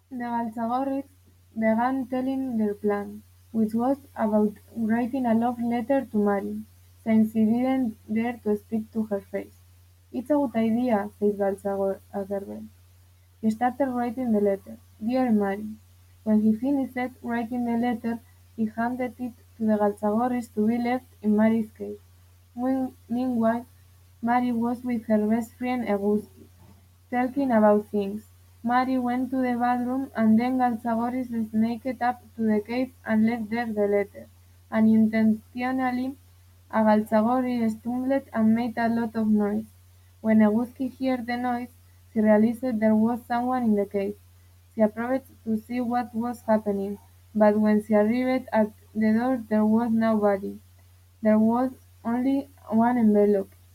The Galtzagorrids began telling their plan, which was about writing a love letter to Mary, since he didn't dare to speak to her face. "It's a good idea," said Galtzagorber. He started writing the letter. "Dear Mary." When he finished writing the letter, he handed it to the Galtzagorris to be left in Mary's cave. Meanwhile, Mary was with her best friend Eguski, talking about things. Mary went to the bathroom, and then Galtzagorris sneaked up to the cave and left there the letter. Unintentionally, a Galtzagorri stumbled and made a lot of noise. When Eguski heard the noise, she realized there was someone in the cave. She approached to see what was happening, but when she arrived at the door there was nobody. There was only one envelope.